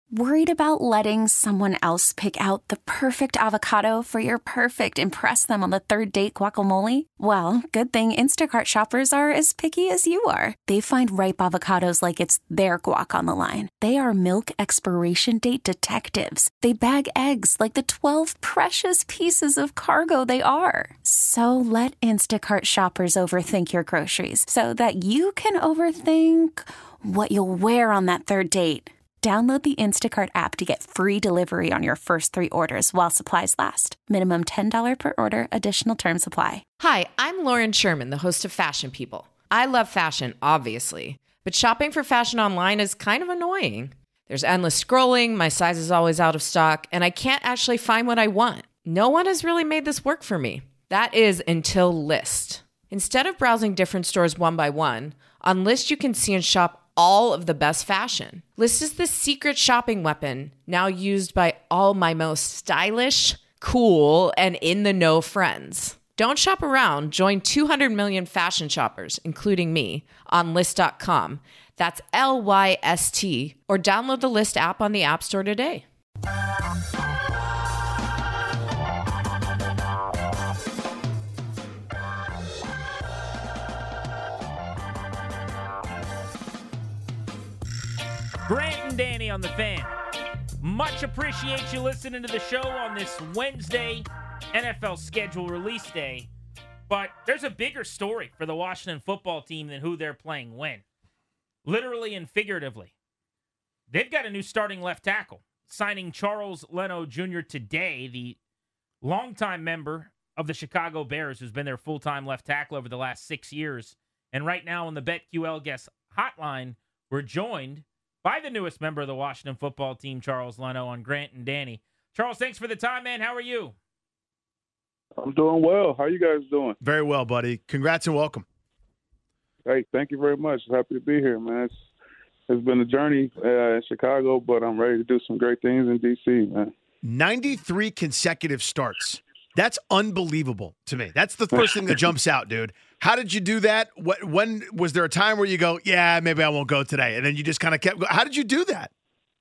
Worried about letting someone else pick out the perfect avocado for your perfect impress them on the third date guacamole? Well, good thing Instacart shoppers are as picky as you are. They find ripe avocados like it's their guac on the line. They are milk expiration date detectives. They bag eggs like the 12 precious pieces of cargo they are. So let Instacart shoppers overthink your groceries so that you can overthink what you'll wear on that third date. Download the Instacart app to get free delivery on your first 3 orders while supplies last. Minimum $10 per order. Additional terms apply. Hi, I'm Lauren Sherman, the host of Fashion People. I love fashion, obviously, but shopping for fashion online is kind of annoying. There's endless scrolling, my size is always out of stock, and I can't actually find what I want. No one has really made this work for me. That is until Lyst. Instead of browsing different stores one by one, on Lyst you can see and shop all of the best fashion. Lyst is the secret shopping weapon now used by all my most stylish, cool, and in-the-know friends. Don't shop around. Join 200 million fashion shoppers, including me, on Lyst.com. That's Lyst, or download the Lyst app on the App Store today. Grant and Danny on the Fan. Much appreciate you listening to the show on this Wednesday, NFL schedule release day. But there's a bigger story for the Washington football team than who they're playing when. Literally and figuratively. They've got a new starting left tackle, signing Charles Leno Jr. today, the longtime member of the Chicago Bears, who's been their full-time left tackle over the last 6 years. And right now on the BetQL Guest Hotline, we're joined by the newest member of the Washington football team, Charles Leno, on Grant and Danny. Charles, thanks for the time, man. How are you? I'm doing well. How are you guys doing? Very well, buddy. Congrats and welcome. Hey, thank you very much. Happy to be here, man. It's been a journey in Chicago, but I'm ready to do some great things in D.C., man. 93 consecutive starts. That's unbelievable to me. That's the first thing that jumps out, dude. How did you do that? When was there a time where you go, yeah, maybe I won't go today, and then you just kind of kept going? How did you do that?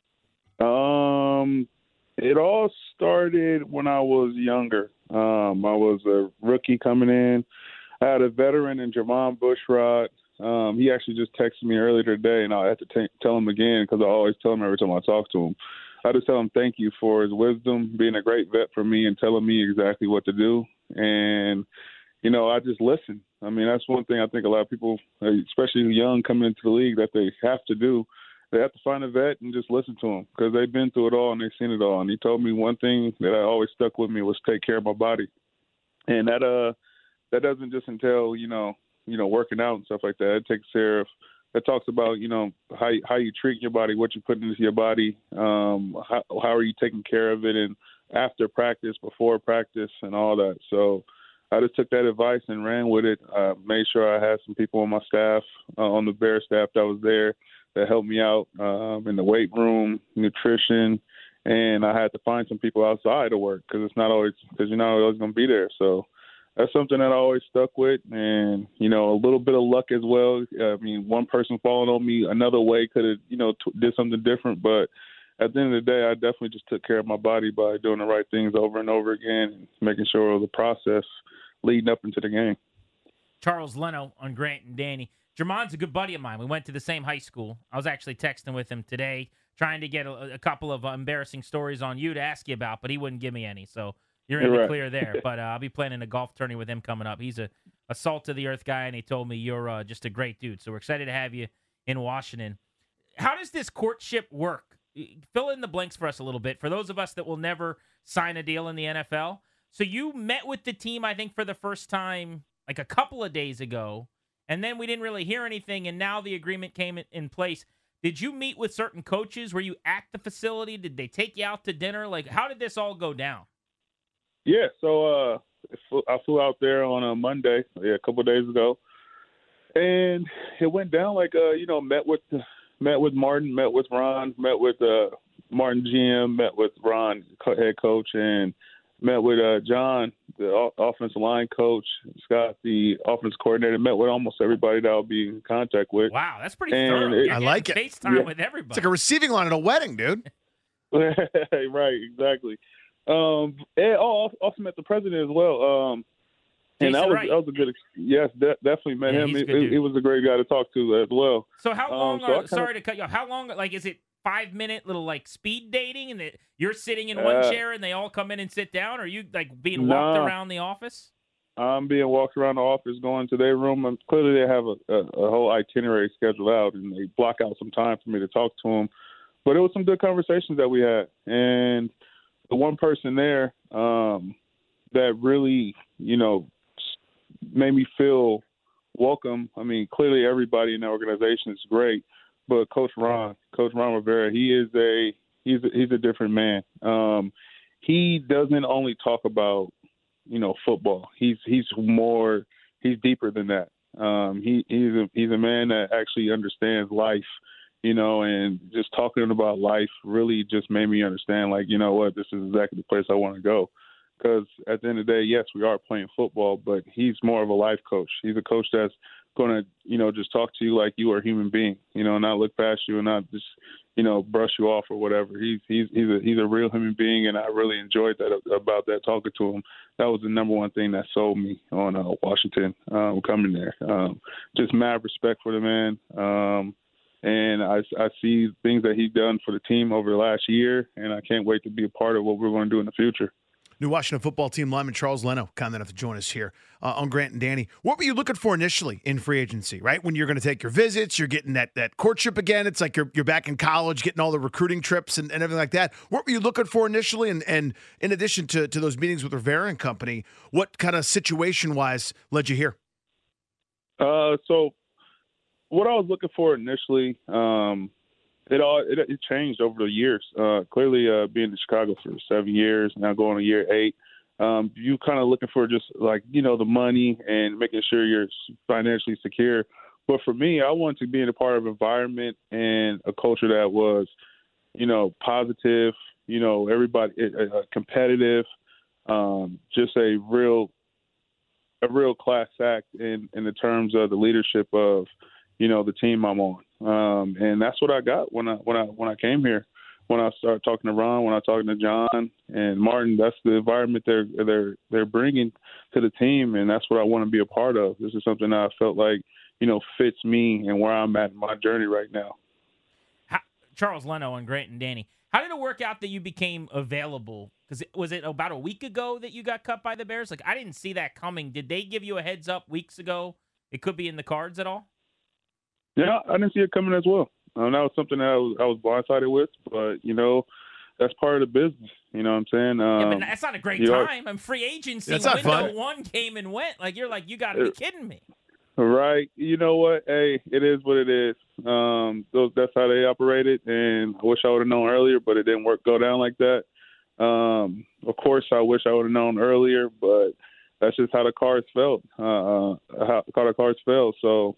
It all started when I was younger. I was a rookie coming in. I had a veteran in Jermon Bushrod. He actually just texted me earlier today, and I had to tell him again because I always tell him every time I talk to him. I just tell him thank you for his wisdom, being a great vet for me and telling me exactly what to do. And, you know, I just listen. I mean, that's one thing I think a lot of people, especially young coming into the league, that they have to do. They have to find a vet and just listen to them because they've been through it all and they've seen it all. And he told me one thing that I always stuck with me was take care of my body. And that doesn't just entail, you know, working out and stuff like that. It takes care of, it talks about, you know, how you treat your body, what you put into your body, how are you taking care of it, and after practice, before practice, and all that. So I just took that advice and ran with it. Made sure I had some people on my staff, on the Bear staff that was there that helped me out in the weight room, nutrition, and I had to find some people outside to work because you're not always going to be there. So that's something that I always stuck with, and, you know, a little bit of luck as well. I mean, one person falling on me another way could have, you know, did something different, but at the end of the day, I definitely just took care of my body by doing the right things over and over again and making sure of the process leading up into the game. Charles Leno on Grant and Danny. Jermon's a good buddy of mine. We went to the same high school. I was actually texting with him today, trying to get a couple of embarrassing stories on you to ask you about, but he wouldn't give me any, so you're in the clear there. But I'll be playing in a golf tourney with him coming up. He's a salt-of-the-earth guy, and he told me you're just a great dude. So we're excited to have you in Washington. How does this courtship work? Fill in the blanks for us a little bit. For those of us that will never sign a deal in the NFL, so you met with the team, I think, for the first time like a couple of days ago, and then we didn't really hear anything, and now the agreement came in place. Did you meet with certain coaches? Were you at the facility? Did they take you out to dinner? Like, how did this all go down? Yeah, so I flew out there on a Monday, a couple of days ago, and it went down like met with Martin, met with Ron, met with Martin GM, met with Ron head coach, and met with John, the offensive line coach, Scott, the offense coordinator. Met with almost everybody that I'll be in contact with. Wow, that's pretty thorough. I like it. FaceTime with everybody. It's like a receiving line at a wedding, dude. Right, exactly. And also met the president as well. And Jason that Wright. was a good. Yes, definitely met Yeah, him. he's a good dude. He was a great guy to talk to as well. So how long so I sorry to cut you off. How long, like, is it 5-minute little, like, speed dating and that you're sitting in one chair and they all come in and sit down? Or are you, like, being walked around the office? I'm being walked around the office, going to their room, and clearly they have a whole itinerary scheduled out, and they block out some time for me to talk to them. But it was some good conversations that we had, and the one person there that really, made me feel welcome. I mean, clearly everybody in the organization is great, but Coach Ron Rivera, he's a different man. He doesn't only talk about football. He's deeper than that. He's a man that actually understands life, and just talking about life really just made me understand, like, this is exactly the place I want to go. Because at the end of the day, yes, we are playing football, but he's more of a life coach. He's a coach that's going to, just talk to you like you are a human being, not look past you and not just, brush you off or whatever. He's a real human being, and I really enjoyed that about that, talking to him. That was the number one thing that sold me on Washington coming there. Just mad respect for the man. And I see things that he's done for the team over the last year, and I can't wait to be a part of what we're going to do in the future. New Washington football team lineman Charles Leno, kind enough to join us here on Grant and Danny. What were you looking for initially in free agency, right? When you're going to take your visits, you're getting that courtship again. It's like you're back in college, getting all the recruiting trips and everything like that. What were you looking for initially? And in addition to those meetings with Rivera and company, what kind of situation-wise led you here? So what I was looking for initially, it changed over the years. Clearly, being in Chicago for 7 years, now going to year 8, you kind of looking for just like, the money and making sure you're financially secure. But for me, I wanted to be in a part of an environment and a culture that was, positive, everybody competitive, just a real class act in the terms of the leadership of, the team I'm on. And that's what I got when I came here. When I started talking to Ron, when I talking to John and Martin, that's the environment they're bringing to the team, and that's what I want to be a part of. This is something that I felt like, fits me and where I'm at in my journey right now. Charles Leno and Grant and Danny, how did it work out that you became available? Because was it about a week ago that you got cut by the Bears? Like, I didn't see that coming. Did they give you a heads up weeks ago? It could be in the cards at all? Yeah, I didn't see it coming as well. That was something that I was blindsided with, but, that's part of the business. You know what I'm saying? Yeah, but that's not a great time. I'm free agency. That's not window fun. One came and went. Like, you're like, you got to be kidding me. Right. You know what? Hey, it is what it is. That's how they operated, and I wish I would have known earlier, but it didn't go down like that. Of course, I wish I would have known earlier, but that's just how the cards felt. How the cards fell. So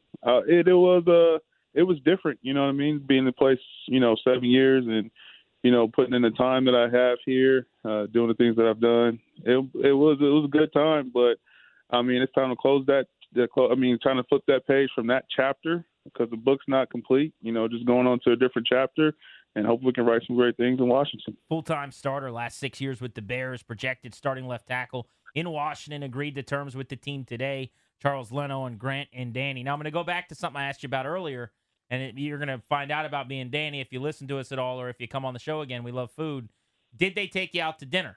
it was different. You know what I mean? Being in the place, 7 years and, putting in the time that I have here, doing the things that I've done. It was a good time, but I mean, it's time to close that. Trying to flip that page from that chapter because the book's not complete. Just going on to a different chapter, and hopefully we can write some great things in Washington. Full-time starter, last 6 years with the Bears, projected starting left tackle in Washington, agreed to terms with the team today. Charles Leno and Grant and Danny. Now I'm going to go back to something I asked you about earlier, and you're going to find out about me and Danny if you listen to us at all or if you come on the show again. We love food. Did they take you out to dinner?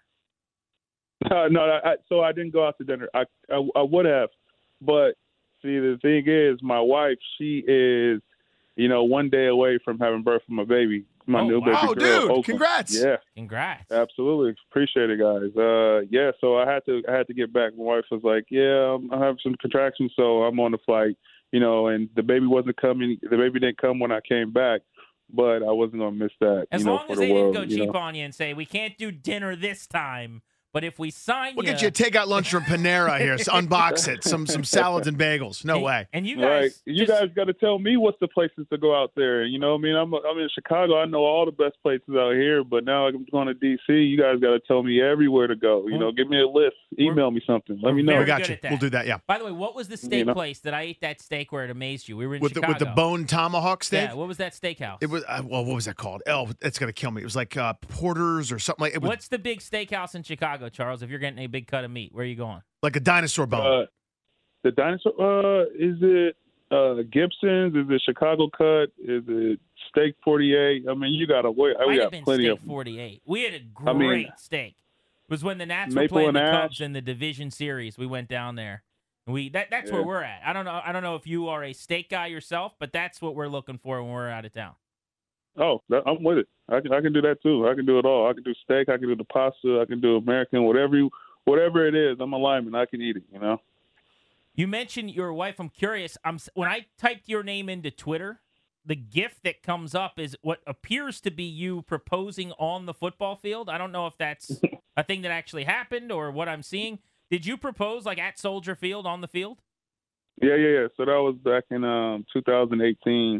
No, so I didn't go out to dinner. I would have. But, see, the thing is, my wife, she is, 1 day away from having birth from a baby, my new baby girl. Oh, dude, Oakland. congrats. Yeah. Congrats. Absolutely. Appreciate it, guys. Yeah, so I had to get back. My wife was like, yeah, I have some contractions, so I'm on the flight, and the baby wasn't coming. The baby didn't come when I came back, but I wasn't going to miss that. As long for as the they world, didn't go cheap on you and say, we can't do dinner this time, But if we sign We'll get you a takeout lunch from Panera here. So unbox it. Some salads and bagels. No way. And you Right. guys, You guys got to tell me what's the places to go out there. You know what I mean? I'm in Chicago. I know all the best places out here, but now I'm going to D.C. You guys got to tell me everywhere to go. You know, give me a list. Email me something. Let me know. We very got good you. at that. We'll do that, yeah. By the way, what was the steak place that I ate that steak where it amazed you? We were in Chicago. With the bone tomahawk steak? Yeah, what was that steakhouse? It was, well, what was that called? Oh, it's going to kill me. It was like Porter's or something like it. Was What's the big steakhouse in Chicago, Charles, if you're getting a big cut of meat? Where are you going? like a dinosaur bone. The dinosaur, is it Gibson's? Is it Chicago Cut? Is it Steak 48? I mean, you got to wait. We Might got have been plenty Steak of 48. We had a great steak. It was when the Nats were Maple playing and the Ash. Cubs in the division series. We went down there. That's where we're at. I don't know if you are a steak guy yourself, but that's what we're looking for when we're out of town. Oh, I'm with it. I can do that too. I can do it all. I can do steak. I can do the pasta. I can do American. Whatever it is, I'm a lineman. I can eat it. You know. You mentioned your wife. I'm curious. When I typed your name into Twitter, the GIF that comes up is what appears to be you proposing on the football field. I don't know if that's a thing that actually happened or what I'm seeing. Did you propose like at Soldier Field on the field? Yeah. So that was back in 2018,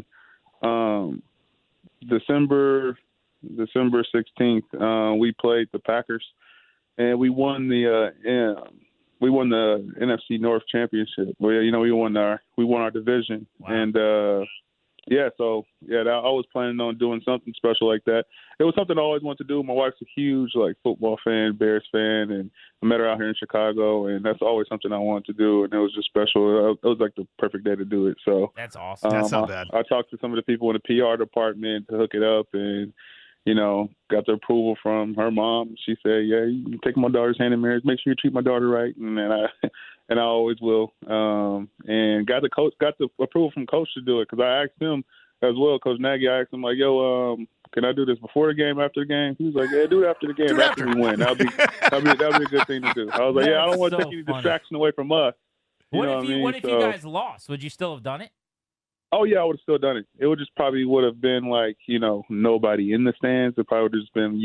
December 16th. We played the Packers, and we won the NFC North championship. We won our division, Wow. and I was planning on doing something special like that. It was something I always wanted to do. My wife's a huge football fan, Bears fan, and I met her out here in Chicago, and that's always something I wanted to do, and it was just special. It was like the perfect day to do it. So That's awesome. That's not bad. I talked to some of the people in the PR department to hook it up, and got the approval from her mom. She said, "Yeah, you can take my daughter's hand in marriage. Make sure you treat my daughter right," and I always will. And got the approval from coach to do it, because I asked him as well, Coach Nagy. I asked him can I do this before the game, after the game? He was like, "Yeah, do it after the game, after we win. That'd be a good thing to do." I was like, "Yeah, I don't want to take any distraction away from us." What if you guys lost? Would you still have done it? Oh, yeah, I would have still done it. It would just probably would have been nobody in the stands. It probably would have just been,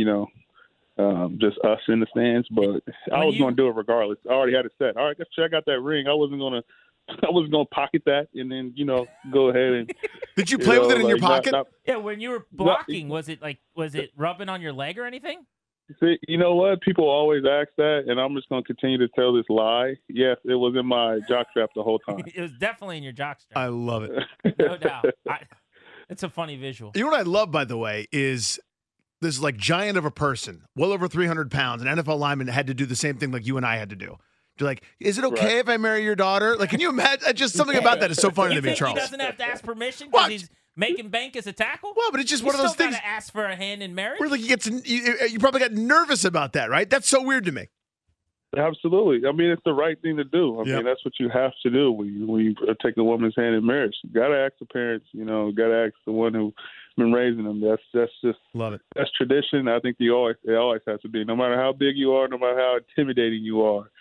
just us in the stands. But I was going to do it regardless. I already had it set. All right, check out that ring. I wasn't going to pocket that and then, go ahead and. Did you play with it in your pocket? Yeah, when you were blocking, was it rubbing on your leg or anything? See, you know what? People always ask that, and I'm just going to continue to tell this lie. Yes, it was in my jockstrap the whole time. It was definitely in your jockstrap. I love it. No doubt. It's a funny visual. You know what I love, by the way, is this giant of a person, well over 300 pounds, an NFL lineman had to do the same thing like you and I had to do. You're like, is it okay if I marry your daughter? Can you imagine? Just something about that is so funny to me, Charles. He doesn't have to ask permission because he's making bank as a tackle? Well, but it's just one of those things. You ask for a hand in marriage? Where you probably got nervous about that, right? That's so weird to me. Absolutely. I mean, it's the right thing to do. I mean, that's what you have to do when you take a woman's hand in marriage. You got to ask the parents, got to ask the one who's been raising them. That's just love it. That's tradition. I think it always has to be. No matter how big you are, no matter how intimidating you are,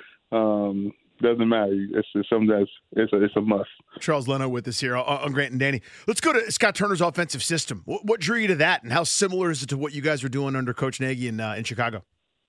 doesn't matter. It's just something it's a must. Charles Leno with us here on Grant and Danny. Let's go to Scott Turner's offensive system. What drew you to that, and how similar is it to what you guys were doing under Coach Nagy in Chicago?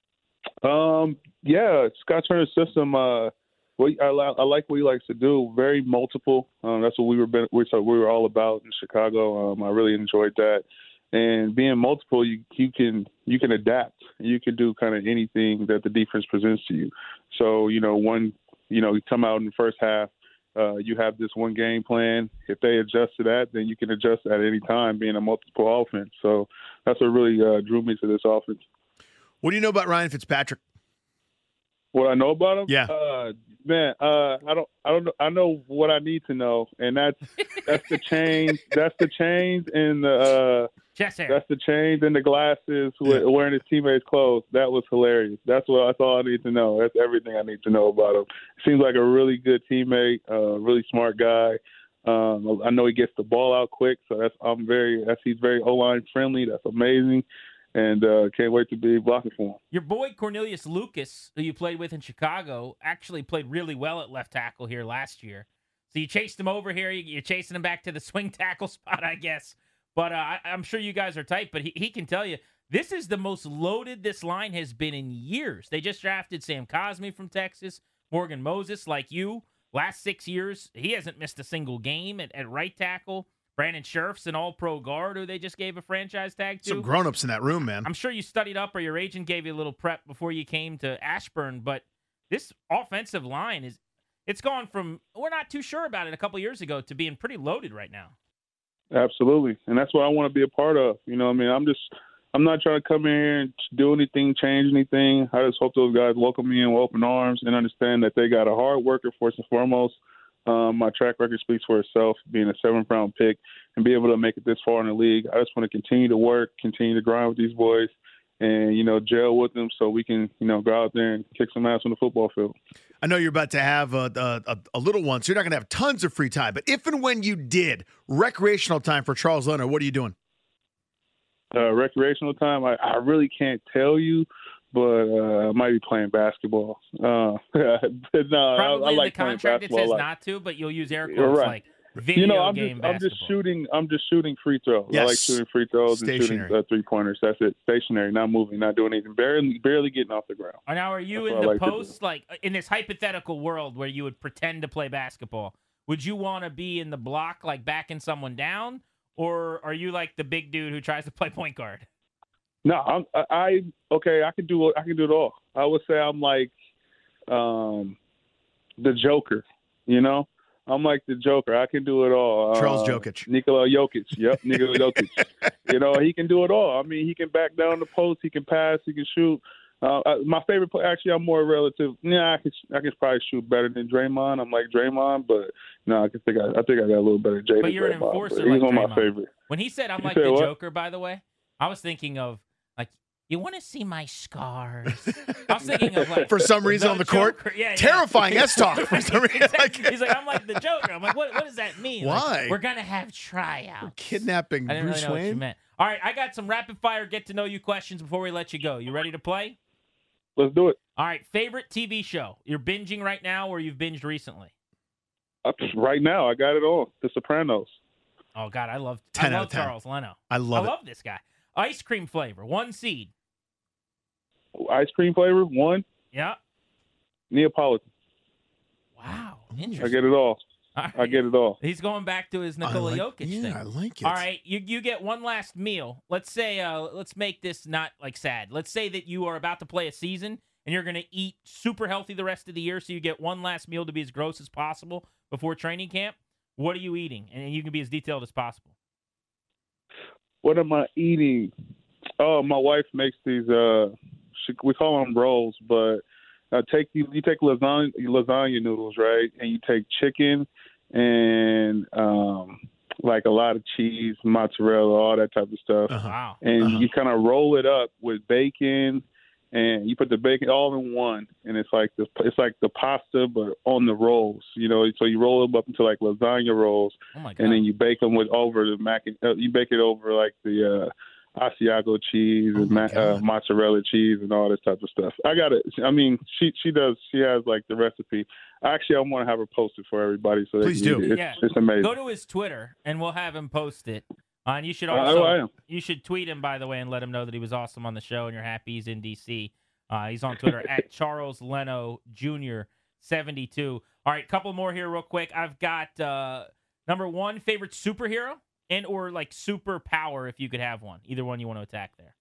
Scott Turner's system. I like what he likes to do. Very multiple. That's what we were all about in Chicago. I really enjoyed that. And being multiple, you can adapt. You can do kind of anything that the defense presents to you. So you come out in the first half. You have this one game plan. If they adjust to that, then you can adjust at any time, being a multiple offense. So that's what really drew me to this offense. What do you know about Ryan Fitzpatrick? What I know about him? Yeah. I don't know. I know what I need to know, and that's the change. That's the change in the chest hair. That's the change in the glasses wearing his teammates' clothes. That was hilarious. That's all I need to know. That's everything I need to know about him. Seems like a really good teammate, really smart guy. I know he gets the ball out quick, so he's very O-line friendly. That's amazing. And can't wait to be blocking for him. Your boy Cornelius Lucas, who you played with in Chicago, actually played really well at left tackle here last year. So you chased him over here. You're chasing him back to the swing tackle spot, I guess. But I'm sure you guys are tight. But he can tell you This is the most loaded this line has been in years. They just drafted Sam Cosmi from Texas, Morgan Moses, like you. Last 6 years, he hasn't missed a single game at right tackle. Brandon Scherf's an all-pro guard who they just gave a franchise tag to. Some grown-ups in that room, man. I'm sure you studied up or your agent gave you a little prep before you came to Ashburn, but this offensive line it's gone from, we're not too sure about it a couple years ago, to being pretty loaded right now. Absolutely. And that's what I want to be a part of. You know what I mean? I'm not trying to come in here and do anything, change anything. I just hope those guys welcome me in with open arms and understand that they got a hard worker first and foremost. My track record speaks for itself, being a 7th-round pick and be able to make it this far in the league. I just want to continue to work, continue to grind with these boys and, gel with them so we can, go out there and kick some ass on the football field. I know you're about to have a little one, so you're not going to have tons of free time. But if and when you did, recreational time for Charles Leno, what are you doing? Recreational time, I really can't tell you, but I might be playing basketball. But no, Probably I in like the contract it says not to, but you'll use air quotes like video game basketball. I'm just shooting free throws. Yes. I like shooting free throws and shooting 3-pointers. That's it. Stationary, not moving, not doing anything. Barely getting off the ground. Now, are you in the post, like in this hypothetical world where you would pretend to play basketball? Would you want to be in the block, like backing someone down, or are you like the big dude who tries to play point guard? No, I can do it all. I would say I'm like the Joker, I'm like the Joker. I can do it all. Charles Jokic. Nikola Jokic. Yep, Nikola Jokic. He can do it all. I mean, he can back down the post. He can pass. He can shoot. My favorite play, actually, I'm more relative. Yeah, I can probably shoot better than Draymond. I'm like Draymond, but no, I think I got a little better Jada. But you're Draymond, an enforcer. He's like one Draymond. of my favorite. When he said I'm like the Joker, by the way, I was thinking of like, you want to see my scars? I was thinking of like for some reason on the court. Yeah, terrifying S talk. For some reason. He's like, I'm like the Joker. I'm like, what does that mean? Why? Like, we're gonna have tryouts. Kidnapping I didn't Bruce really know what you Wayne. meant. All right, I got some rapid fire get to know you questions before we let you go. You ready to play? Let's do it. All right, favorite TV show you're binging right now, or you've binged recently? Right now, I got it on. The Sopranos. Oh God, I love 10 out of 10. Charles Leno. I love this guy. Ice cream flavor, 1 seed. Ice cream flavor, 1. Yeah. Neapolitan. Wow, interesting. I get it all. Right. I get it all. He's going back to his Nikola Jokic thing. I like it. All right, you get one last meal. Let's say, let's make this not like sad. Let's say that you are about to play a season and you're going to eat super healthy the rest of the year, so you get one last meal to be as gross as possible before training camp. What are you eating? And you can be as detailed as possible. What am I eating? Oh, my wife makes these. We call them rolls, but you take lasagna noodles, right? And you take chicken and like a lot of cheese, mozzarella, all that type of stuff. Wow. And you kind of roll it up with bacon, and you put the bacon all in one, and it's like the pasta but on the rolls, So you roll them up into like lasagna rolls, Oh my God. and then you bake them over the mac. You bake it over like the Asiago cheese and mozzarella cheese and all this type of stuff. I got it. I mean, she does. She has like the recipe. Actually, I want to have her post it for everybody so Please they can do. eat it. It's amazing. Go to his Twitter and we'll have him post it. And you should also I am. you should tweet him, by the way, and let him know that he was awesome on the show and you're happy he's in DC. He's on Twitter at Charles Leno Jr. 72. All right, couple more here real quick. I've got number 1, favorite superhero and or like superpower if you could have one. Either one you want to attack there.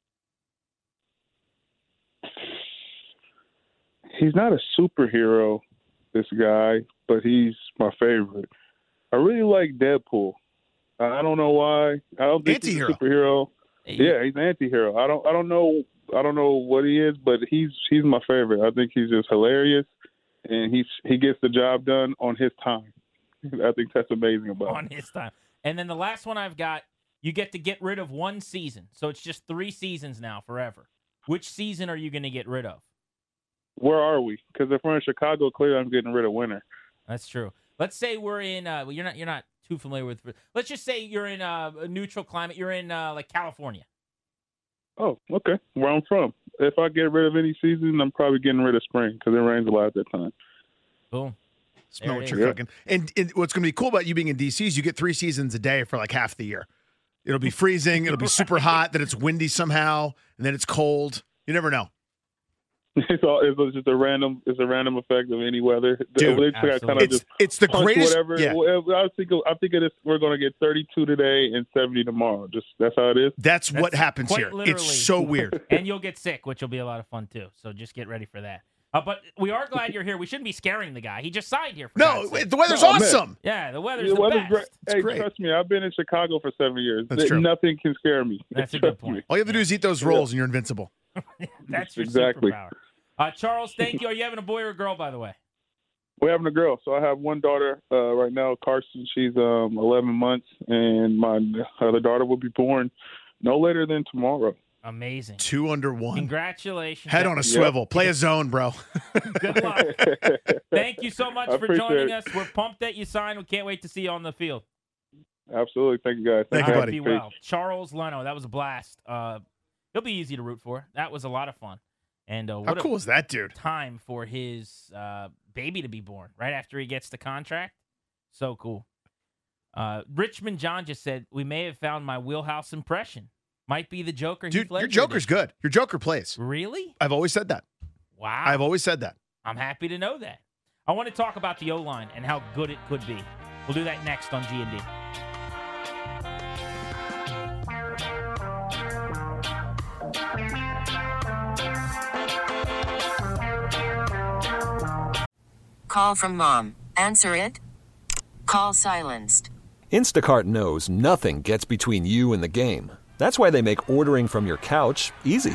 He's not a superhero, this guy, but he's my favorite. I really like Deadpool. I don't know why. I don't think he's a superhero. Yeah, he's an anti-hero. I don't know what he is, but he's my favorite. I think he's just hilarious, and he gets the job done on his time. I think that's amazing about him. On his time. And then the last one I've got, you get to get rid of one season. So it's just 3 seasons now forever. Which season are you going to get rid of? Where are we? Because if we're in Chicago, clearly I'm getting rid of winter. That's true. Let's say we're in you're not too familiar with. Let's just say you're in a neutral climate. You're in like California. Oh, okay. Where I'm from. If I get rid of any season, I'm probably getting rid of spring because it rains a lot at that time. Boom. Smell what you're cooking. And what's going to be cool about you being in DC is you get 3 seasons a day for like half the year. It'll be freezing. It'll be super hot. Then it's windy somehow, and then it's cold. You never know. It's just a random effect of any weather. Dude, it's the greatest. Whatever. Yeah. I think we're going to get 32 today and 70 tomorrow. Just that's how it is. That's what happens here. Literally. It's so weird. And you'll get sick, which will be a lot of fun too. So just get ready for that. But we are glad you're here. We shouldn't be scaring the guy. He just signed here. For No, God's sake. the weather's awesome. Yeah, the weather's The weather's best. great. Hey, great. trust me, I've been in Chicago for 7 years. That's true. Nothing can scare me. That's a good point. All you have to do is eat those rolls, and you're invincible. That's your Exactly. superpower. Charles, thank you. Are you having a boy or a girl, by the way? We're having a girl. So I have one daughter right now, Carson. She's 11 months, and my other daughter will be born no later than tomorrow. Amazing. 2 under 1. Congratulations. Head on a swivel. Play a zone, bro. Good luck. Thank you so much I for appreciate joining it. us. We're pumped that you signed. We can't wait to see you on the field. Absolutely. Thank you, guys. Thank you, All right, buddy. be well. Charles Leno, that was a blast. He'll be easy to root for. That was a lot of fun. And How what cool a is that, dude? time for his baby to be born right after he gets the contract. So cool. Richmond John just said, we may have found my wheelhouse impression. Might be the Joker. Dude, Heath Ledger your Joker's edition. good. Your Joker plays. Really? I've always said that. Wow. I've always said that. I'm happy to know that. I want to talk about the O-line and how good it could be. We'll do that next on G&D. Call from mom. Answer it. Call silenced. Instacart knows nothing gets between you and the game. That's why they make ordering from your couch easy.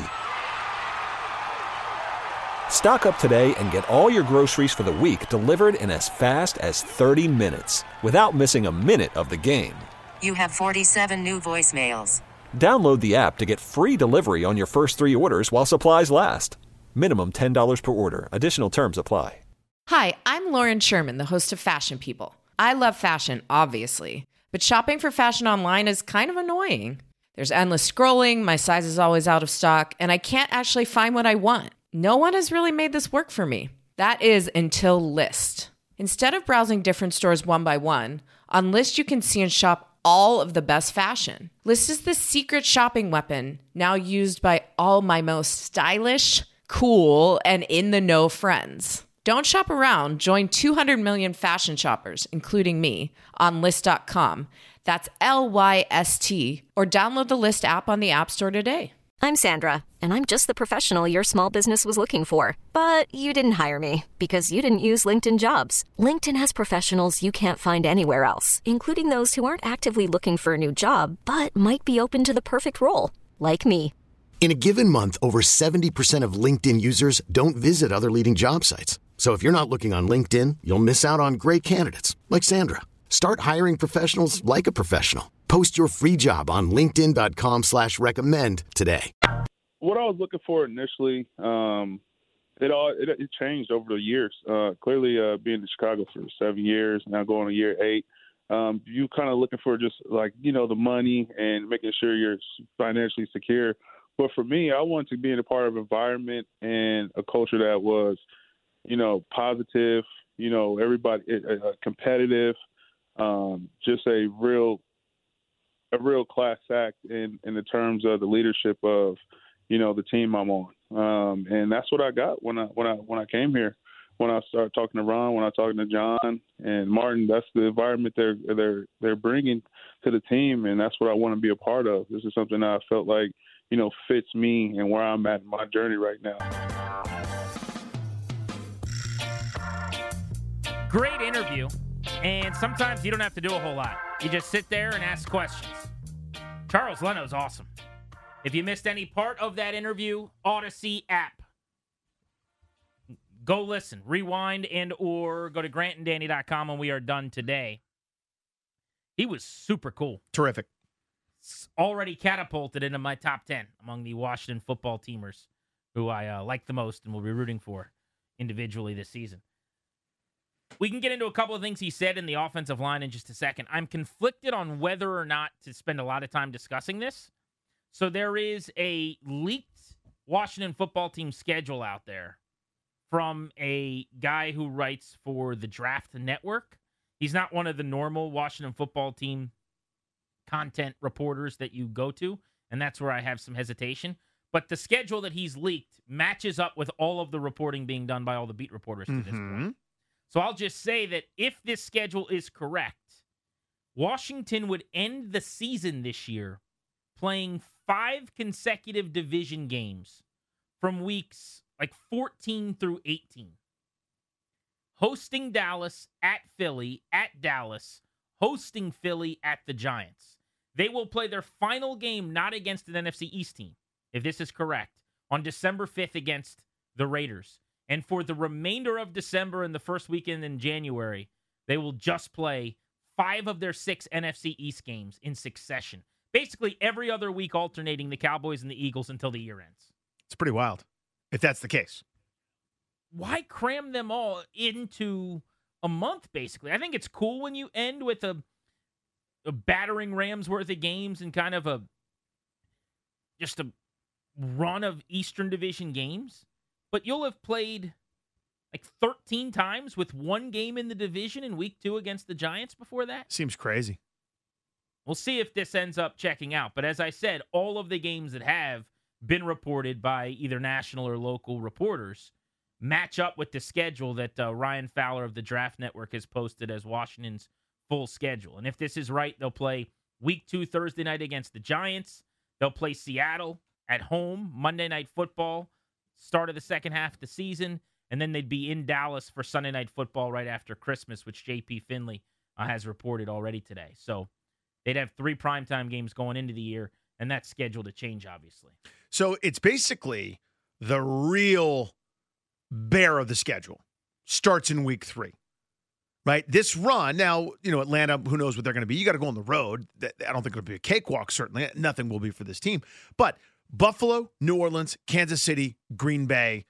Stock up today and get all your groceries for the week delivered in as fast as 30 minutes without missing a minute of the game. You have 47 new voicemails. Download the app to get free delivery on your first 3 orders while supplies last. Minimum $10 per order. Additional terms apply. Hi, I'm Lauren Sherman, the host of Fashion People. I love fashion, obviously, but shopping for fashion online is kind of annoying. There's endless scrolling, my size is always out of stock, and I can't actually find what I want. No one has really made this work for me. That is until Lyst. Instead of browsing different stores one by one, on Lyst you can see and shop all of the best fashion. Lyst is the secret shopping weapon now used by all my most stylish, cool, and in-the-know friends. Don't shop around. Join 200 million fashion shoppers, including me, on Lyst.com. That's LYST. Or download the Lyst app on the App Store today. I'm Sandra, and I'm just the professional your small business was looking for. But you didn't hire me because you didn't use LinkedIn Jobs. LinkedIn has professionals you can't find anywhere else, including those who aren't actively looking for a new job, but might be open to the perfect role, like me. In a given month, over 70% of LinkedIn users don't visit other leading job sites. So if you're not looking on LinkedIn, you'll miss out on great candidates like Sandra. Start hiring professionals like a professional. Post your free job on linkedin.com/recommend today. What I was looking for initially, it changed over the years. Clearly, being in Chicago for 7 years, now going to year 8, you kind of looking for just like, the money and making sure you're financially secure. But for me, I wanted to be in a part of an environment and a culture that was, positive, everybody competitive, just a real class act in the terms of the leadership of, the team I'm on. And that's what I got when I came here. When I started talking to Ron, when I talking to John and Martin, that's the environment they're bringing to the team, and that's what I want to be a part of. This is something that I felt like, fits me and where I'm at in my journey right now. Great interview, and sometimes you don't have to do a whole lot. You just sit there and ask questions. Charles Leno's awesome. If you missed any part of that interview, Odyssey app. Go listen, rewind, and or go to grantanddanny.com when we are done today. He was super cool. Terrific. Already catapulted into my top 10 among the Washington football teamers who I like the most and will be rooting for individually this season. We can get into a couple of things he said in the offensive line in just a second. I'm conflicted on whether or not to spend a lot of time discussing this. So there is a leaked Washington football team schedule out there from a guy who writes for the Draft Network. He's not one of the normal Washington football team content reporters that you go to, and that's where I have some hesitation. But the schedule that he's leaked matches up with all of the reporting being done by all the beat reporters to this point. So I'll just say that if this schedule is correct, Washington would end the season this year playing 5 consecutive division games from weeks like 14 through 18. Hosting Dallas, at Philly, at Dallas, hosting Philly, at the Giants. They will play their final game not against an NFC East team, if this is correct, on December 5th against the Raiders. And for the remainder of December and the first weekend in January, they will just play 5 of their 6 NFC East games in succession. Basically every other week alternating the Cowboys and the Eagles until the year ends. It's pretty wild, if that's the case. Why cram them all into a month, basically? I think it's cool when you end with a battering Rams worth of games and kind of just a run of Eastern Division games. But you'll have played like 13 times with 1 game in the division in week 2 against the Giants before that. Seems crazy. We'll see if this ends up checking out. But as I said, all of the games that have been reported by either national or local reporters match up with the schedule that Ryan Fowler of the Draft Network has posted as Washington's full schedule. And if this is right, they'll play week 2 Thursday night against the Giants. They'll play Seattle at home, Monday Night Football, start of the second half of the season. And then they'd be in Dallas for Sunday Night Football right after Christmas, which J.P. Finley has reported already today. So they'd have 3 primetime games going into the year, and that's scheduled to change, obviously. So it's basically the real bear of the schedule starts in week 3, right? This run, now, Atlanta, who knows what they're going to be. You got to go on the road. I don't think it'll be a cakewalk, certainly. Nothing will be for this team. But Buffalo, New Orleans, Kansas City, Green Bay,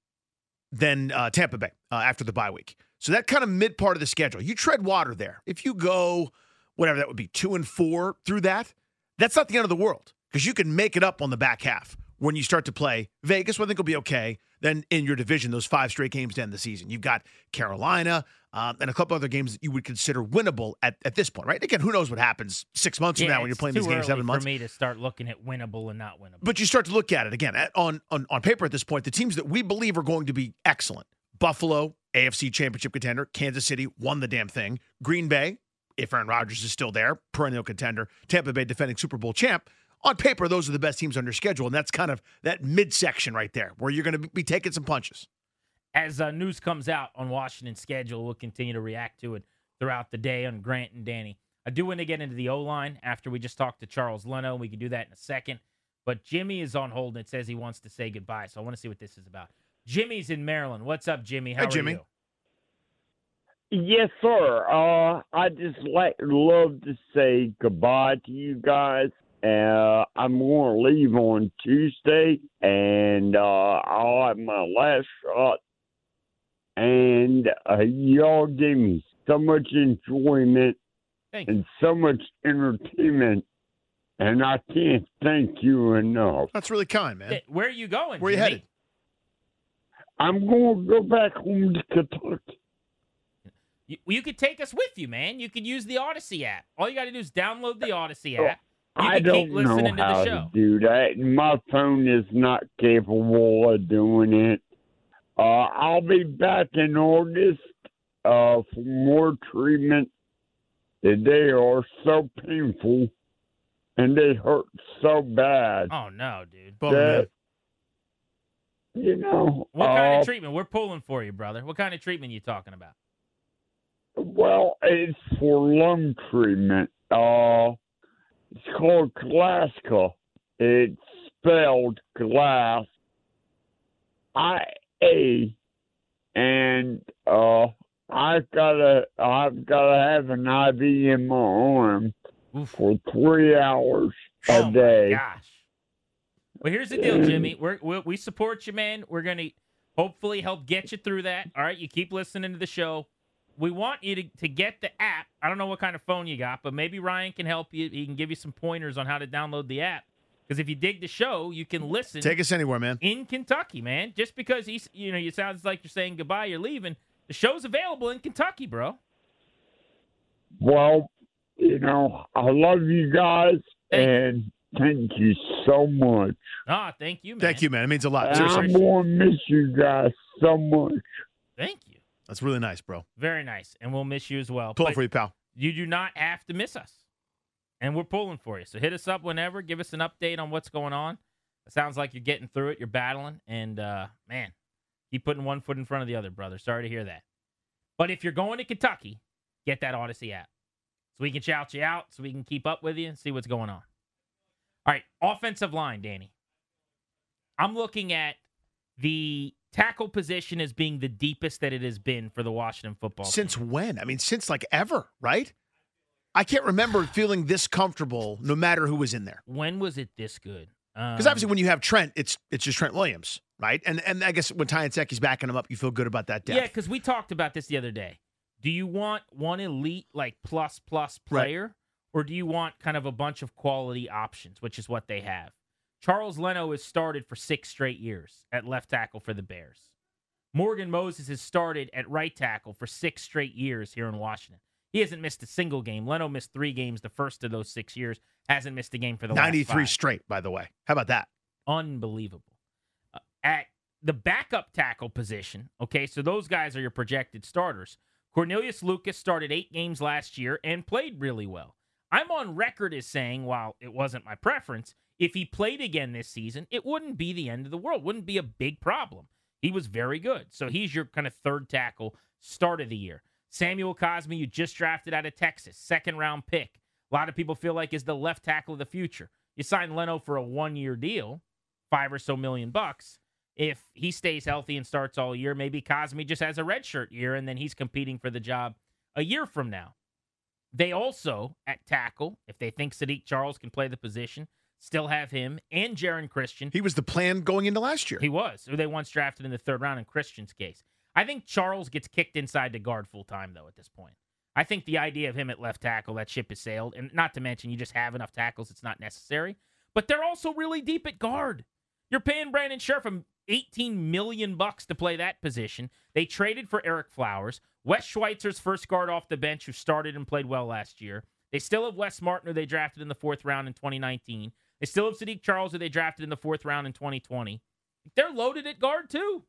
then Tampa Bay after the bye week. So that kind of mid part of the schedule. You tread water there. If you go, whatever that would be, 2-4 through that, that's not the end of the world because you can make it up on the back half when you start to play Vegas, who I think will be okay. Then in your division, those 5 straight games to end the season. You've got Carolina and a couple other games that you would consider winnable at this point, right? Again, who knows what happens 6 months from now when you're playing these games 7 months. For me to start looking at winnable and not winnable. But you start to look at it again on paper at this point. The teams that we believe are going to be excellent: Buffalo, AFC Championship contender; Kansas City, won the damn thing; Green Bay, if Aaron Rodgers is still there, perennial contender; Tampa Bay, defending Super Bowl champ. On paper, those are the best teams on your schedule, and that's kind of that midsection right there where you're going to be taking some punches. As news comes out on Washington's schedule, we'll continue to react to it throughout the day on Grant and Danny. I do want to get into the O-line after we just talked to Charles Leno. We can do that in a second. But Jimmy is on hold, and it says he wants to say goodbye, so I want to see what this is about. Jimmy's in Maryland. What's up, Jimmy? How are Jimmy. you? Yes, sir. I just love to say goodbye to you guys. I'm going to leave on Tuesday, and I'll have my last shot. And y'all gave me so much enjoyment and so much entertainment, and I can't thank you enough. That's really kind, man. Hey, where are you going, Where are you Jimmy? headed? I'm going to go back home to Kentucky. You could take us with you, man. You could use the Odyssey app. All you got to do is download the Odyssey app. I don't know how to do that. My phone is not capable of doing it. I'll be back in August for more treatment. They are so painful, and they hurt so bad. Oh, no, dude. That, what kind of treatment? We're pulling for you, brother. What kind of treatment are you talking about? Well, it's for lung treatment. It's called Glaska. It's spelled glass, IA, and I've gotta have an IV in my arm for 3 hours a day. My gosh. Well, here's the deal, Jimmy. We support you, man. We're gonna hopefully help get you through that. All right, you keep listening to the show. We want you to get the app. I don't know what kind of phone you got, but maybe Ryan can help you. He can give you some pointers on how to download the app. Because if you dig the show, you can listen. Take us anywhere, man. In Kentucky, man. Just because you sounds like you're saying goodbye, you're leaving. The show's available in Kentucky, bro. Well, I love you guys, and thank you so much. Thank you, man. Thank you, man. It means a lot. And Seriously. I'm going to miss you guys so much. Thank you. That's really nice, bro. Very nice, and we'll miss you as well. Pulling But for you, pal. you do not have to miss us, and we're pulling for you. So hit us up whenever. Give us an update on what's going on. It sounds like you're getting through it. You're battling, and, man, keep putting one foot in front of the other, brother. Sorry to hear that. But if you're going to Kentucky, get that Odyssey app so we can shout you out, so we can keep up with you and see what's going on. All right, offensive line, Danny. I'm looking at the tackle position as being the deepest that it has been for the Washington football team. Since when? I mean, since like ever, right? I can't remember feeling this comfortable no matter who was in there. When was it this good? Because obviously when you have Trent, it's just Trent Williams, right? And I guess when Ty Nseki's backing him up, you feel good about that depth. Yeah, because we talked about this the other day. Do you want one elite, like, plus player, right, or do you want kind of a bunch of quality options, which is what they have? Charles Leno has started for 6 straight years at left tackle for the Bears. Morgan Moses has started at right tackle for 6 straight years here in Washington. He hasn't missed a single game. Leno missed 3 games the first of those 6 years. Hasn't missed a game for the last 93 5. straight, by the way. How about that? Unbelievable. At the backup tackle position, okay, so those guys are your projected starters. Cornelius Lucas started 8 games last year and played really well. I'm on record as saying, while it wasn't my preference, if he played again this season, it wouldn't be the end of the world. Wouldn't be a big problem. He was very good. So he's your kind of third tackle start of the year. Samuel Cosme, you just drafted out of Texas, 2nd-round pick. A lot of people feel like is the left tackle of the future. You signed Leno for a 1-year deal, $5 or so million. If he stays healthy and starts all year, maybe Cosme just has a redshirt year, and then he's competing for the job a year from now. They also, at tackle, if they think Sadiq Charles can play the position, still have him and Jaron Christian. He was the plan going into last year. He was. Who they once drafted in the 3rd round in Christian's case. I think Charles gets kicked inside to guard full-time, though, at this point. I think the idea of him at left tackle, that ship has sailed. And not to mention, you just have enough tackles, it's not necessary. But they're also really deep at guard. You're paying Brandon Scherf $18 million to play that position. They traded for Eric Flowers. Wes Schweitzer's first guard off the bench, who started and played well last year. They still have Wes Martin, who they drafted in the 4th round in 2019. They still have Sadiq Charles, who they drafted in the 4th round in 2020. They're loaded at guard, too.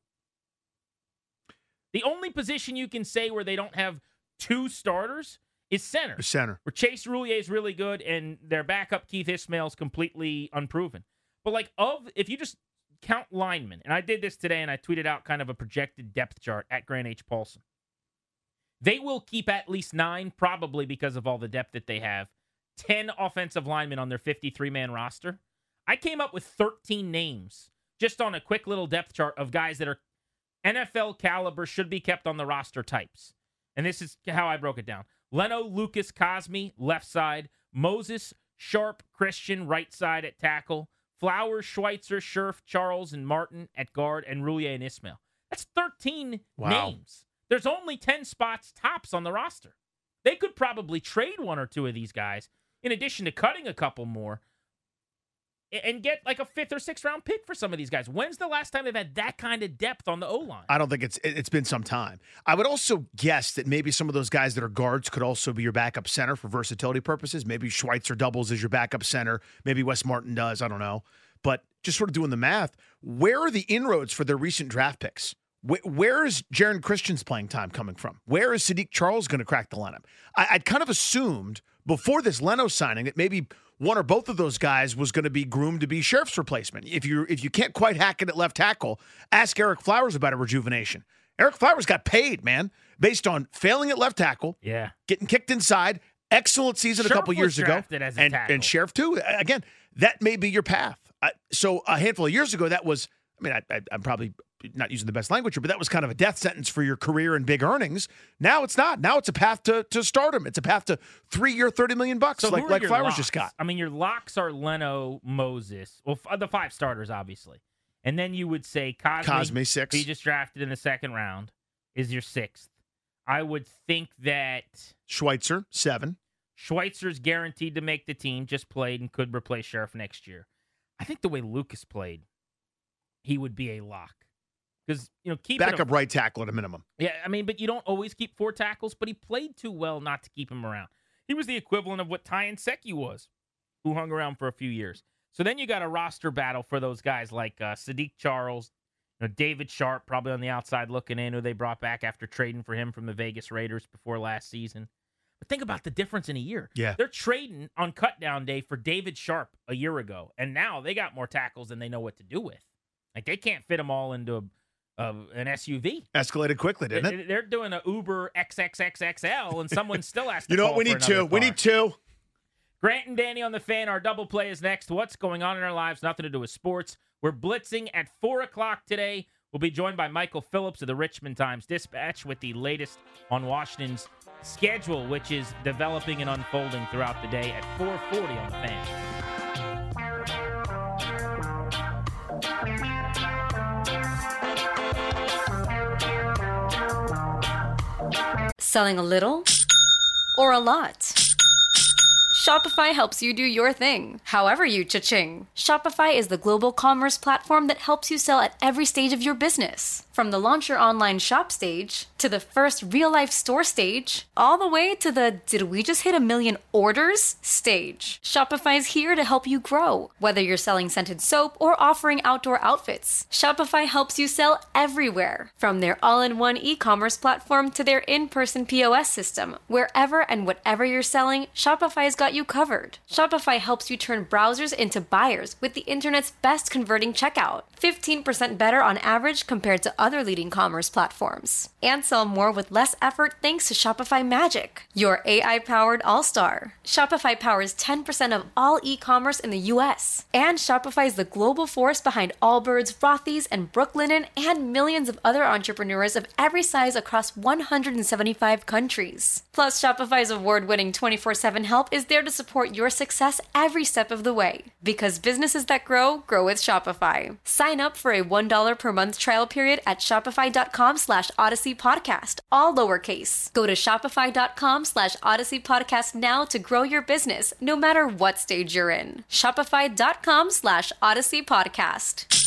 The only position you can say where they don't have 2 starters is center. Where Chase Roulier is really good, and their backup, Keith Ismail, is completely unproven. But, if you just count linemen, and I did this today, and I tweeted out kind of a projected depth chart at Grant H. Paulson. They will keep at least 9, probably because of all the depth that they have, 10 offensive linemen on their 53-man roster. I came up with 13 names just on a quick little depth chart of guys that are NFL caliber, should be kept on the roster types. And this is how I broke it down. Leno, Lucas, Cosme, left side. Moses, Sharp, Christian, right side at tackle. Flowers, Schweitzer, Scherf, Charles, and Martin at guard, and Roulier and Ismail. That's 13 names. There's only 10 spots tops on the roster. They could probably trade 1 or 2 of these guys, in addition to cutting a couple more, and get like a 5th or 6th round pick for some of these guys. When's the last time they've had that kind of depth on the O-line? I don't think it's been some time. I would also guess that maybe some of those guys that are guards could also be your backup center for versatility purposes. Maybe Schweitzer doubles as your backup center. Maybe Wes Martin does. I don't know. But just sort of doing the math, where are the inroads for their recent draft picks? Where is Jaron Christian's playing time coming from? Where is Sadiq Charles going to crack the lineup? I'd kind of assumed before this Leno signing that maybe one or both of those guys was going to be groomed to be Scherf's replacement. If you can't quite hack it at left tackle, ask Eric Flowers about a rejuvenation. Eric Flowers got paid, man, based on failing at left tackle, getting kicked inside, excellent season a couple years ago, and Scherf too. Again, that may be your path. So a handful of years ago, that was, I'm probably not using the best language here, but that was kind of a death sentence for your career and big earnings. Now it's not. Now it's a path to stardom. It's a path to 3-year, $30 million, so like Flowers locks? just got. I mean, your locks are Leno, Moses, well, the 5 starters, obviously. And then you would say Cosme 6. He just drafted in the 2nd round, is your 6th. I would think that Schweitzer, 7. Schweitzer's guaranteed to make the team, just played and could replace Scherf next year. I think the way Lucas played, he would be a lock. Because, keep backup right tackle at a minimum. Yeah, but you don't always keep 4 tackles, but he played too well not to keep him around. He was the equivalent of what Ty Secchi was, who hung around for a few years. So then you got a roster battle for those guys like Sadiq Charles, David Sharp, probably on the outside looking in, who they brought back after trading for him from the Vegas Raiders before last season. But think about the difference in a year. Yeah. They're trading on cutdown day for David Sharp a year ago, and now they got more tackles than they know what to do with. Like, they can't fit them all into an SUV. Escalated quickly, didn't it? They're doing an Uber XXXXL, and someone still has to You know call what? We for need two. another We car. need two. Grant and Danny on the Fan. Our double play is next. What's going on in our lives? Nothing to do with sports. We're blitzing at 4 o'clock today. We'll be joined by Michael Phillips of the Richmond Times-Dispatch with the latest on Washington's schedule, which is developing and unfolding throughout the day at 4:40 on the Fan. Selling a little or a lot? Shopify helps you do your thing, however you cha-ching. Shopify is the global commerce platform that helps you sell at every stage of your business. From the launch your online shop stage, to the first real-life store stage, all the way to the did we just hit 1 million orders stage. Shopify's here to help you grow. Whether you're selling scented soap or offering outdoor outfits, Shopify helps you sell everywhere. From their all-in-one e-commerce platform to their in-person POS system, wherever and whatever you're selling, Shopify's got you covered. Shopify helps you turn browsers into buyers with the internet's best converting checkout. 15% better on average compared to other leading commerce platforms. And sell more with less effort thanks to Shopify Magic, your AI-powered all-star. Shopify powers 10% of all e-commerce in the U.S. And Shopify is the global force behind Allbirds, Rothy's, and Brooklinen, and millions of other entrepreneurs of every size across 175 countries. Plus, Shopify's award-winning 24/7 help is there to support your success every step of the way. Because businesses that grow, grow with Shopify. Sign up for a $1 per month trial period at shopify.com/Odyssey Podcast, all lowercase. Go to shopify.com/Odyssey Podcast now to grow your business, no matter what stage you're in. Shopify.com/Odyssey Podcast.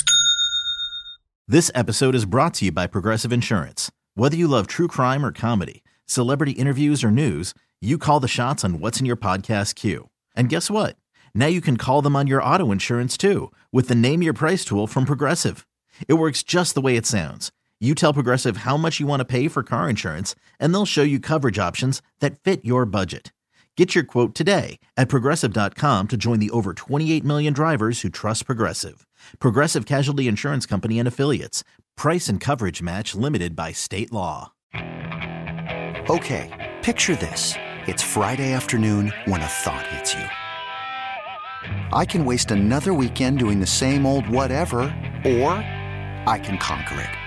This episode is brought to you by Progressive Insurance. Whether you love true crime or comedy, celebrity interviews or news, you call the shots on what's in your podcast queue. And guess what? Now you can call them on your auto insurance too with the Name Your Price tool from Progressive. It works just the way it sounds. You tell Progressive how much you want to pay for car insurance, and they'll show you coverage options that fit your budget. Get your quote today at Progressive.com to join the over 28 million drivers who trust Progressive. Progressive Casualty Insurance Company and Affiliates. Price and coverage match limited by state law. Okay, picture this. It's Friday afternoon when a thought hits you. I can waste another weekend doing the same old whatever, or I can conquer it.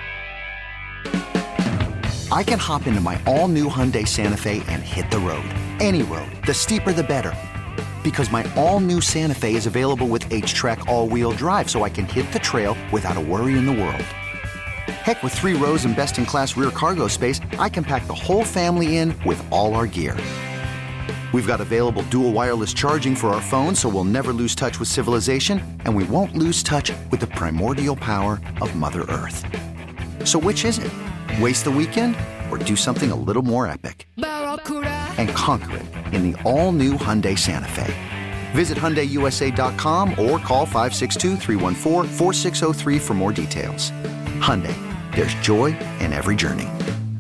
I can hop into my all-new Hyundai Santa Fe and hit the road. Any road. The steeper, the better. Because my all-new Santa Fe is available with H-Track all-wheel drive, so I can hit the trail without a worry in the world. Heck, with 3 rows and best-in-class rear cargo space, I can pack the whole family in with all our gear. We've got available dual wireless charging for our phones, so we'll never lose touch with civilization, and we won't lose touch with the primordial power of Mother Earth. So which is it? Waste the weekend or do something a little more epic? And conquer it in the all-new Hyundai Santa Fe. Visit HyundaiUSA.com or call 562-314-4603 for more details. Hyundai, there's joy in every journey.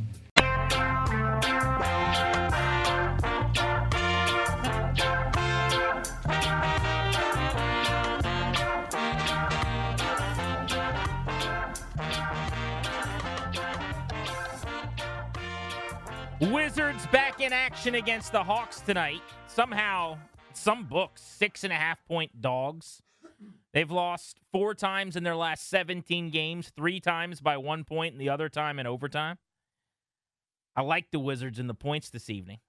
Wizards back in action against the Hawks tonight. Somehow, some books, 6.5-point dogs. They've lost 4 times in their last 17 games, 3 times by 1 point and the other time in overtime. I like the Wizards in the points this evening.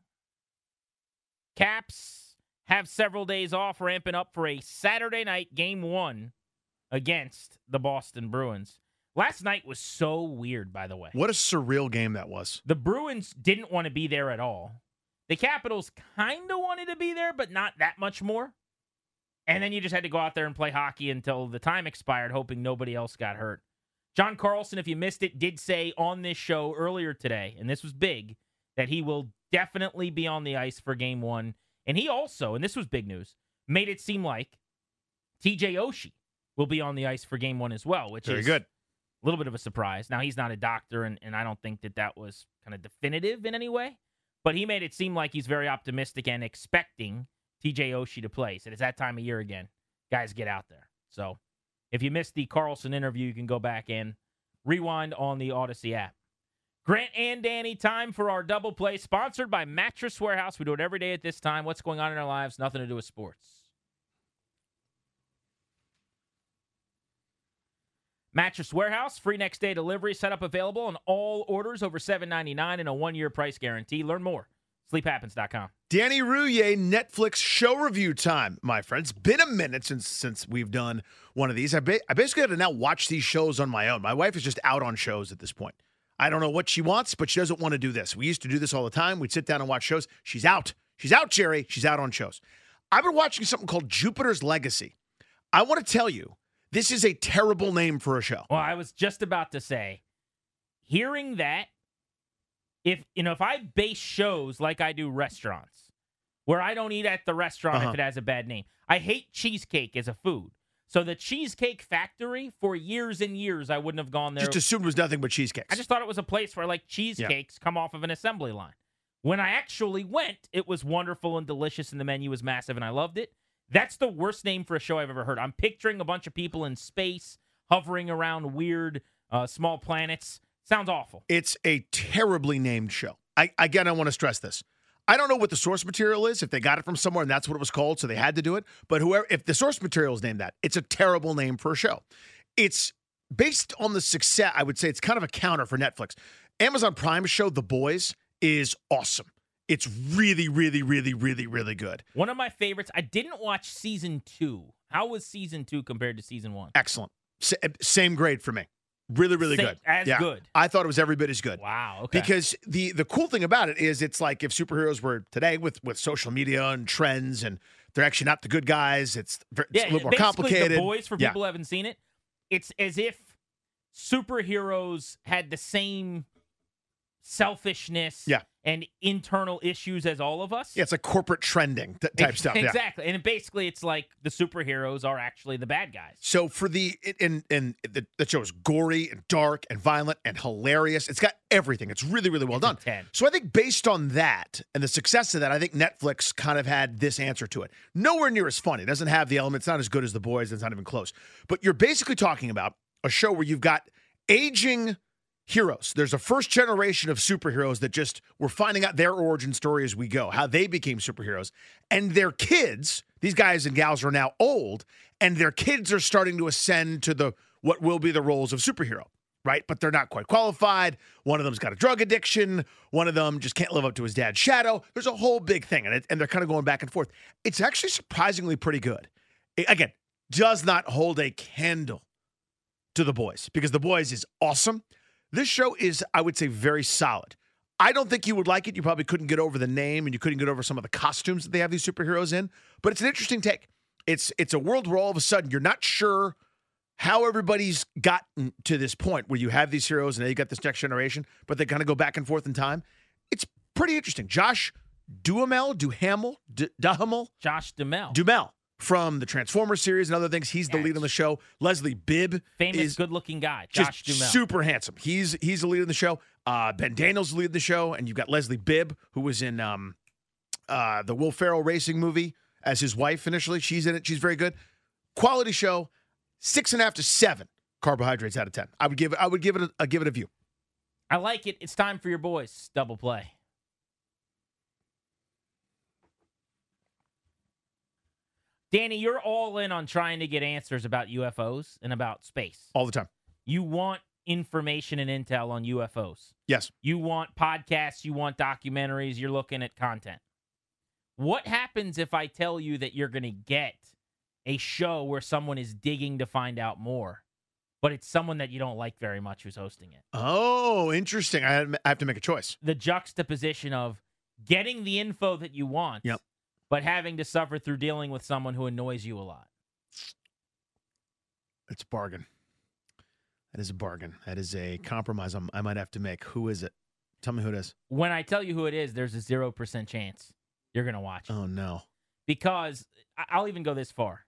Caps have several days off, ramping up for a Saturday night Game 1 against the Boston Bruins. Last night was so weird, by the way. What a surreal game that was. The Bruins didn't want to be there at all. The Capitals kind of wanted to be there, but not that much more. And then you just had to go out there and play hockey until the time expired, hoping nobody else got hurt. John Carlson, if you missed it, did say on this show earlier today, and this was big, that he will definitely be on the ice for game one. And he also, and this was big news, made it seem like TJ Oshie will be on the ice for game one as well, which Very is good. a little bit of a surprise. Now, he's not a doctor, and I don't think that was kind of definitive in any way, but he made it seem like he's very optimistic and expecting TJ Oshie to play. He said it's that time of year again. Guys, get out there. So if you missed the Carlson interview, you can go back and rewind on the Odyssey app. Grant and Danny, time for our double play, sponsored by Mattress Warehouse. We do it every day at this time. What's going on in our lives? Nothing to do with sports. Mattress Warehouse, free next day delivery, setup available on all orders over $7.99 and a 1-year price guarantee. Learn more. SleepHappens.com. Danny Rouhier, Netflix show review time, my friends. Been a minute since we've done one of these. I basically had to now watch these shows on my own. My wife is just out on shows at this point. I don't know what she wants, but she doesn't want to do this. We used to do this all the time. We'd sit down and watch shows. She's out. She's out, Jerry. She's out on shows. I've been watching something called Jupiter's Legacy. I want to tell you, this is a terrible name for a show. Well, I was just about to say, hearing that, if I base shows like I do restaurants, where I don't eat at the restaurant if it has a bad name. I hate cheesecake as a food. So the Cheesecake Factory, for years and years, I wouldn't have gone there. Just assumed it was nothing but cheesecakes. I just thought it was a place where, like, cheesecakes come off of an assembly line. When I actually went, it was wonderful and delicious, and the menu was massive, and I loved it. That's the worst name for a show I've ever heard. I'm picturing a bunch of people in space hovering around weird small planets. Sounds awful. It's a terribly named show. I want to stress this. I don't know what the source material is, if they got it from somewhere and that's what it was called, so they had to do it. But if the source material is named that, it's a terrible name for a show. It's based on the success, I would say it's kind of a counter for Netflix. Amazon Prime's show, The Boys, is awesome. It's really, really, really, really, really good. One of my favorites. I didn't watch season 2. How was season 2 compared to season 1? Excellent. Same grade for me. Really, really good. As good. I thought it was every bit as good. Wow. Okay. Because the cool thing about it is it's like if superheroes were today with social media and trends, and they're actually not the good guys. It's a little more complicated. The Boys, for people who haven't seen it, it's as if superheroes had the same selfishness and internal issues as all of us. Yeah, it's like corporate trending type stuff. Exactly. And basically it's like the superheroes are actually the bad guys. So for the show is gory and dark and violent and hilarious. It's got everything. It's really, really well done. 10. So I think based on that and the success of that, I think Netflix kind of had this answer to it. Nowhere near as funny. It doesn't have the elements. It's not as good as The Boys. It's not even close. But you're basically talking about a show where you've got aging heroes. There's a first generation of superheroes that just we're finding out their origin story as we go, how they became superheroes. And their kids, these guys and gals are now old, and their kids are starting to ascend to what will be the roles of superhero, right? But they're not quite qualified. One of them's got a drug addiction. One of them just can't live up to his dad's shadow. There's a whole big thing, and they're kind of going back and forth. It's actually surprisingly pretty good. Again, does not hold a candle to The Boys, because The Boys is awesome. This show is, I would say, very solid. I don't think you would like it. You probably couldn't get over the name, and you couldn't get over some of the costumes that they have these superheroes in. But it's an interesting take. It's a world where all of a sudden you're not sure how everybody's gotten to this point where you have these heroes and now you got this next generation, but they kind of go back and forth in time. It's pretty interesting. Josh Duhamel from the Transformers series and other things. He's the lead on the show. Leslie Bibb, famous, good-looking guy. Josh Duhamel, super handsome. He's the lead of the show. Ben Daniels the lead of the show, and you've got Leslie Bibb, who was in the Will Ferrell racing movie as his wife initially. She's in it. She's very good. Quality show. 6.5 to 7 carbohydrates out of 10. I would give it a view. I like it. It's time for your boys double play. Danny, you're all in on trying to get answers about UFOs and about space. All the time. You want information and intel on UFOs. Yes. You want podcasts. You want documentaries. You're looking at content. What happens if I tell you that you're going to get a show where someone is digging to find out more, but it's someone that you don't like very much who's hosting it? Oh, interesting. I have to make a choice. The juxtaposition of getting the info that you want, but having to suffer through dealing with someone who annoys you a lot. It's a bargain. That is a bargain. That is a compromise I might have to make. Who is it? Tell me who it is. When I tell you who it is, there's a 0% chance you're going to watch it. Oh, no. Because I'll even go this far.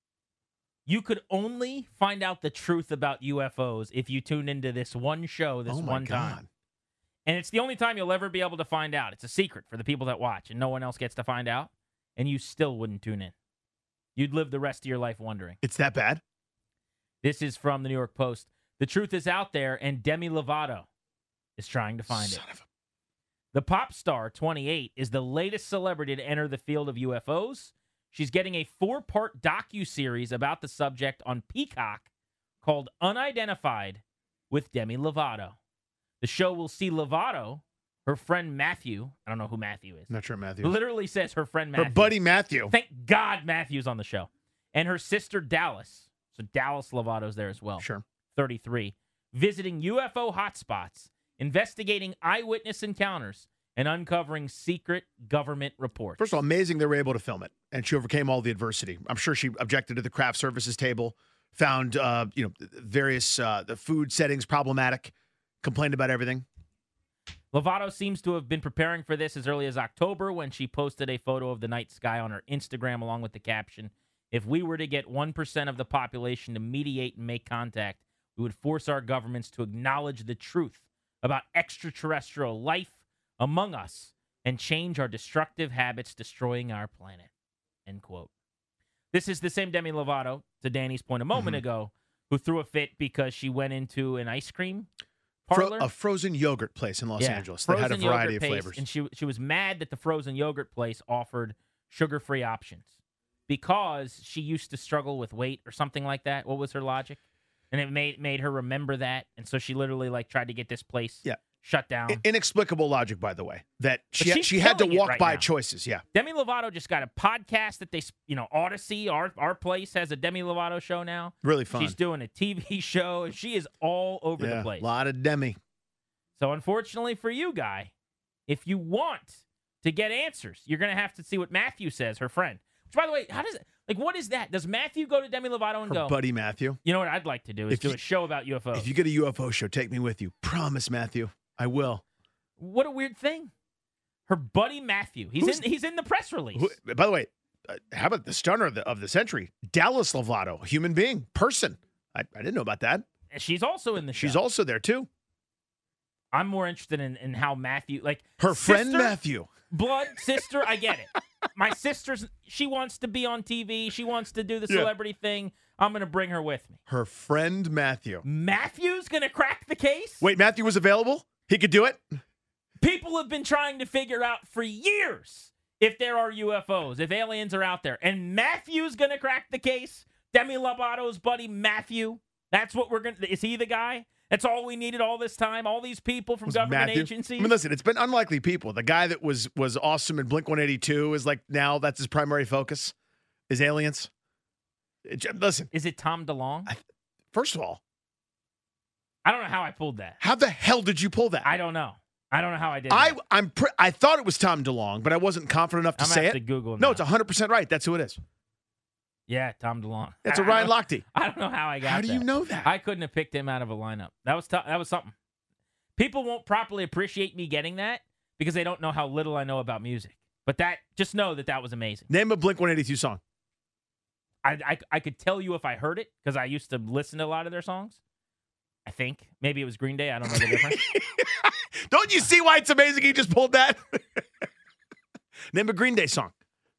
You could only find out the truth about UFOs if you tune into this one show this one time. And it's the only time you'll ever be able to find out. It's a secret for the people that watch, and no one else gets to find out, and you still wouldn't tune in. You'd live the rest of your life wondering. It's that bad? This is from the New York Post. The truth is out there, and Demi Lovato is trying to find it. The pop star, 28, is the latest celebrity to enter the field of UFOs. She's getting a 4-part docuseries about the subject on Peacock called Unidentified with Demi Lovato. The show will see Lovato, her friend Matthew. I don't know who Matthew is. Not sure Matthew. Literally says her friend Matthew. Her buddy Matthew. Thank God Matthew's on the show. And her sister Dallas. So Dallas Lovato's there as well. Sure. 33. Visiting UFO hotspots, investigating eyewitness encounters, and uncovering secret government reports. First of all, amazing they were able to film it, and she overcame all the adversity. I'm sure she objected to the craft services table, found various the food settings problematic, complained about everything. Lovato seems to have been preparing for this as early as October when she posted a photo of the night sky on her Instagram along with the caption, "If we were to get 1% of the population to mediate and make contact, we would force our governments to acknowledge the truth about extraterrestrial life among us and change our destructive habits destroying our planet." End quote. This is the same Demi Lovato, to Danny's point a moment ago, who threw a fit because she went into an ice cream parlor. A frozen yogurt place in Los Angeles that had a variety of flavors. And she was mad that the frozen yogurt place offered sugar-free options because she used to struggle with weight or something like that. What was her logic? And it made her remember that. And so she literally tried to get this place shut down. Inexplicable logic, by the way, that she had to walk by choices. Yeah. Demi Lovato just got a podcast that they, Odyssey, our place has a Demi Lovato show now. Really fun. She's doing a TV show, and she is all over the place. A lot of Demi. So unfortunately for you, Guy, if you want to get answers, you're going to have to see what Matthew says, her friend. Which, by the way, how does it, what is that? Does Matthew go to Demi Lovato and her buddy Matthew. You know what I'd like to do is do a show about UFOs. If you get a UFO show, take me with you. Promise, Matthew. I will. What a weird thing. Her buddy Matthew. He's in the press release. By the way, how about the stunner of the century? Dallas Lovato, human being, person. I didn't know about that. She's also in the show. She's also there, too. I'm more interested in how Matthew, her friend Matthew. Blood sister, I get it. My she wants to be on TV. She wants to do the celebrity thing. I'm going to bring her with me. Her friend Matthew. Matthew's going to crack the case? Wait, Matthew was available? He could do it? People have been trying to figure out for years if there are UFOs, if aliens are out there. And Matthew's going to crack the case? Demi Lovato's buddy Matthew? That's what we're going to... Is he the guy? That's all we needed all this time? All these people from government agencies? I mean, listen, it's been unlikely people. The guy that was awesome in Blink-182 is now that's his primary focus, is aliens. Listen. Is it Tom DeLonge? First of all. I don't know how I pulled that. How the hell did you pull that? I don't know. I don't know how I did that. I thought it was Tom DeLonge, but I wasn't confident enough to say it. I'm going to have to Google it. No, it's 100% right. That's who it is. Yeah, Tom DeLonge. That's a Ryan Lochte. I don't know how I got that. How do you know that? I couldn't have picked him out of a lineup. That was something. People won't properly appreciate me getting that because they don't know how little I know about music. But just know that was amazing. Name a Blink-182 song. I could tell you if I heard it because I used to listen to a lot of their songs. I think. Maybe it was Green Day. I don't know the difference. Don't you see why it's amazing he just pulled that? Name a Green Day song.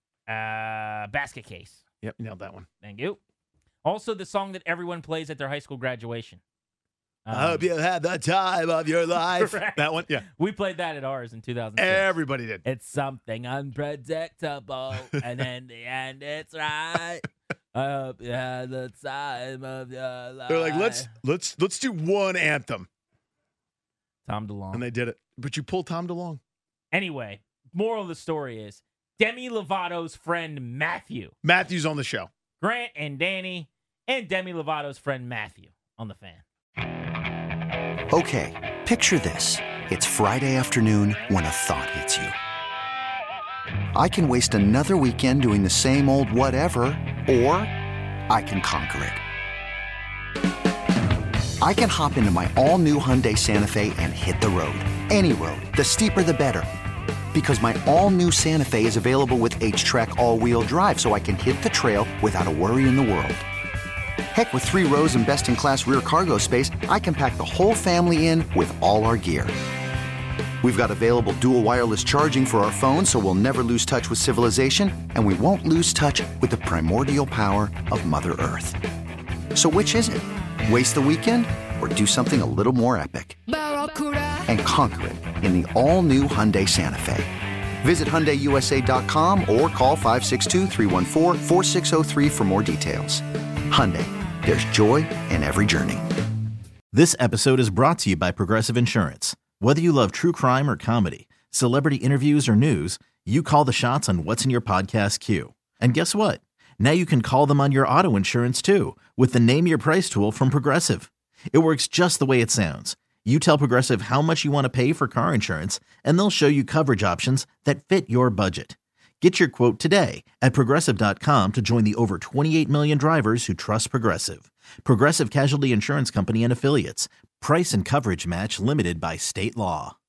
Basket Case. Yep, nailed that one. Thank you. Also, the song that everyone plays at their high school graduation. I hope you had the time of your life. Correct. That one? Yeah. We played that at ours in 2006. Everybody did. It's something unpredictable, and in the end, it's right. I hope you had the time of your life. They're like, let's do one anthem. Tom DeLonge. And they did it. But you pulled Tom DeLonge. Anyway, moral of the story is Demi Lovato's friend Matthew. Matthew's on the show. Grant and Danny and Demi Lovato's friend Matthew on the Fan. Okay, picture this. It's Friday afternoon when a thought hits you. I can waste another weekend doing the same old whatever, or I can conquer it. I can hop into my all-new Hyundai Santa Fe and hit the road. Any road. The steeper, the better. Because my all-new Santa Fe is available with H-Track all-wheel drive, so I can hit the trail without a worry in the world. Heck, with 3 rows and best-in-class rear cargo space, I can pack the whole family in with all our gear. We've got available dual wireless charging for our phones, so we'll never lose touch with civilization, and we won't lose touch with the primordial power of Mother Earth. So which is it? Waste the weekend or do something a little more epic? And conquer it in the all-new Hyundai Santa Fe. Visit HyundaiUSA.com or call 562-314-4603 for more details. Hyundai, there's joy in every journey. This episode is brought to you by Progressive Insurance. Whether you love true crime or comedy, celebrity interviews or news, you call the shots on what's in your podcast queue. And guess what? Now you can call them on your auto insurance too with the Name Your Price tool from Progressive. It works just the way it sounds. You tell Progressive how much you want to pay for car insurance, and they'll show you coverage options that fit your budget. Get your quote today at Progressive.com to join the over 28 million drivers who trust Progressive. Progressive Casualty Insurance Company and Affiliates. Price and coverage match limited by state law.